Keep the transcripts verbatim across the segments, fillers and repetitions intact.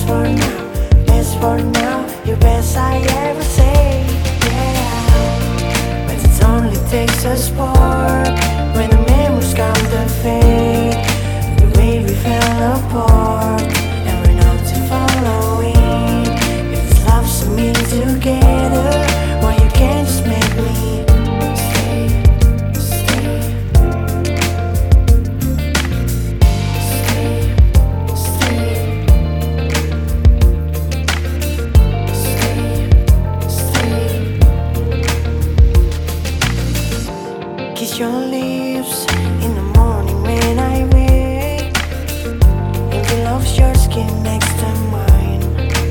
for now, best for now, your best I ever say. Yeah, but it only takes a spark when the memories come to fade. The way we fell apart, and we're not to following. If this love's me together, why you can't just make me stay, stay, stay, stay, stay. Kiss your lips in the morning when I wake, and feel of your skin next to mine.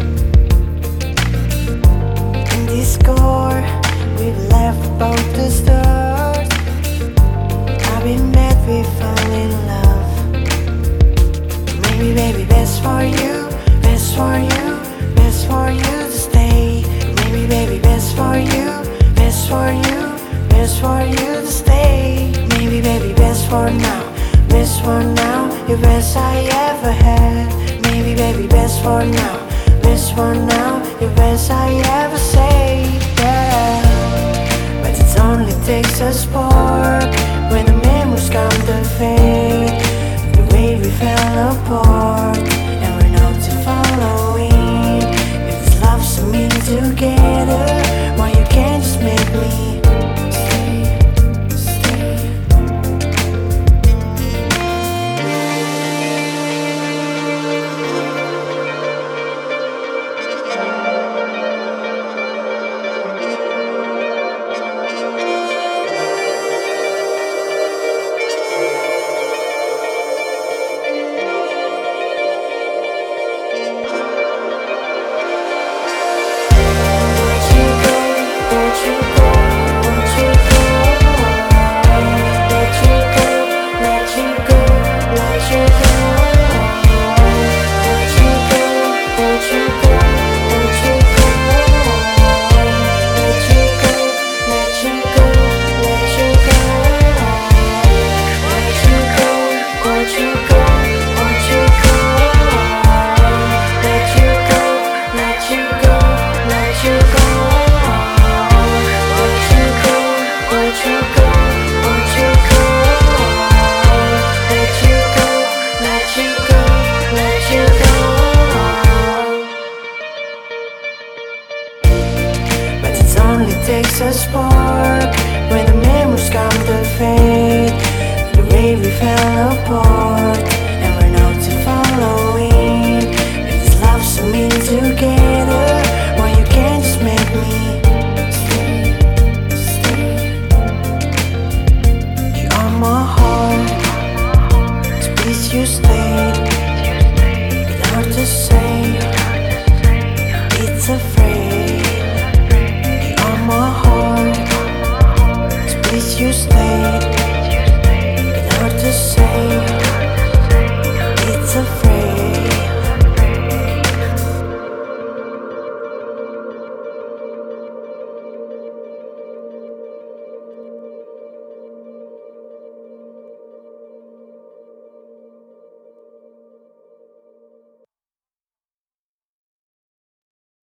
In this core, we laugh about the stars. I've been bad, we fell in love. Maybe, baby, best for you, best for you, best for you to stay. Maybe, baby, best for you, best for you, best for you to stay. Maybe, baby, best for now, best for now, your best I ever had. Maybe, baby, best for now, best for now, your best I ever say. Yeah, but it only takes a spark when the memories come to fade. The way we fell apart, and we're not to following. If this love's me together, why you can't just make me stay, stay. Takes a spark when the memories come to fade. The way we fell apart, and we're not to following. If this love's me together, why you can't just make me stay, stay. You are my heart, so please you stay.